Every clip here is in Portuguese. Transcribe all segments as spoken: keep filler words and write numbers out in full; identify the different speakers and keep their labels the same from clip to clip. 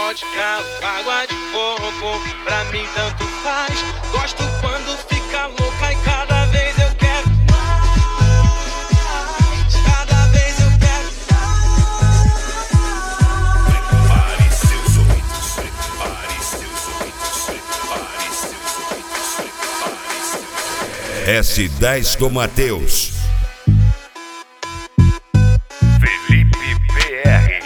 Speaker 1: vodka, água de coco, pra mim tanto faz. Gosto quando fica louca e cada vez eu quero mais. Cada vez eu quero
Speaker 2: Prepare seus ouvidos, prepare seus ouvidos, prepare seus ouvidos, prepare seus ouvidos.
Speaker 3: S dez com Matheus.
Speaker 2: Felipe P R.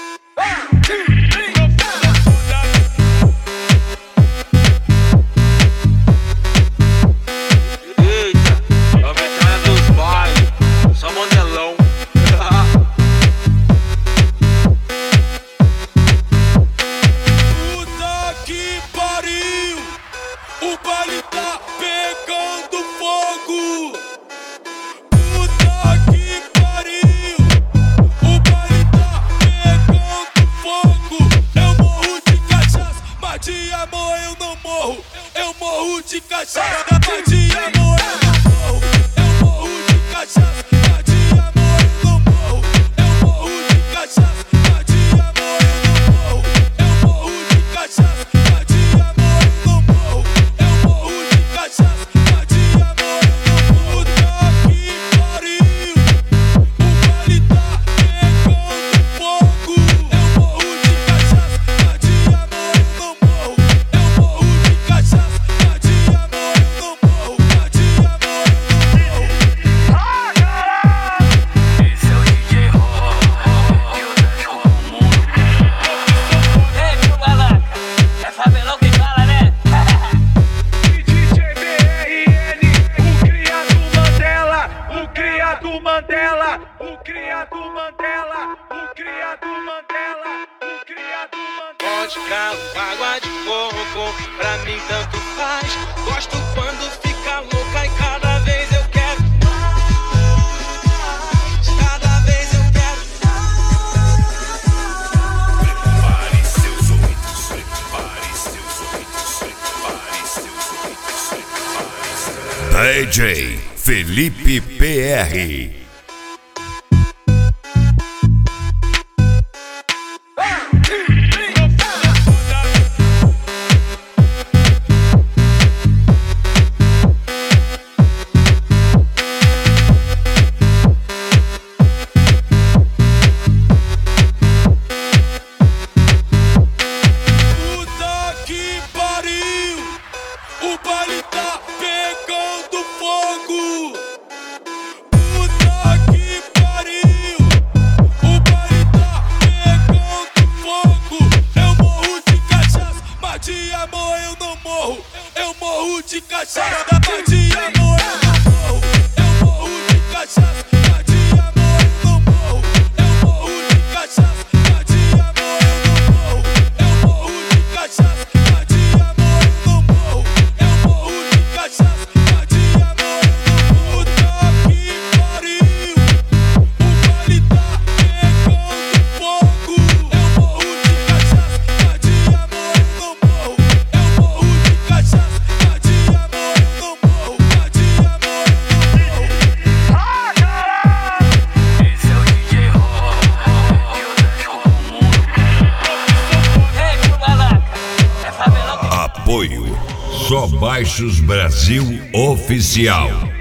Speaker 4: O baile tá pegando fogo. Puta que pariu. O baile tá pegando fogo. Eu morro de cachaça, mas de amor eu não morro. Eu morro de cachaça, mas de amor eu não morro. Eu morro de cachaça, mas de amor eu não morro. Eu morro de cachaça, mas de amor eu não morro. Eu morro de cachaça, mas de amor eu não morro. Mandela, o criado Mandela, o criado Mandela, o criado Mandela.
Speaker 1: Vodka, água de coco, pra mim tanto faz. Gosto quando fica louca e cada vez eu quero mais. Cada vez eu quero
Speaker 2: Prepare seus ouvidos, prepare seus ouvidos, prepare seus ouvidos, prepare seus ouvidos.
Speaker 3: D J Felipe P R.
Speaker 4: O baile tá pegando fogo. Puta que pariu. O baile tá pegando fogo. Eu morro de cachaça, mas de amor eu não morro. Eu morro de cachaça, mas de amor eu não morro. Eu morro de cachaça, mas de amor eu não morro. Eu morro de cachaça, mas de amor eu não morro. Eu morro de cachaça, mas de amor eu não morro.
Speaker 3: Apoio Só Baixos Brasil Oficial.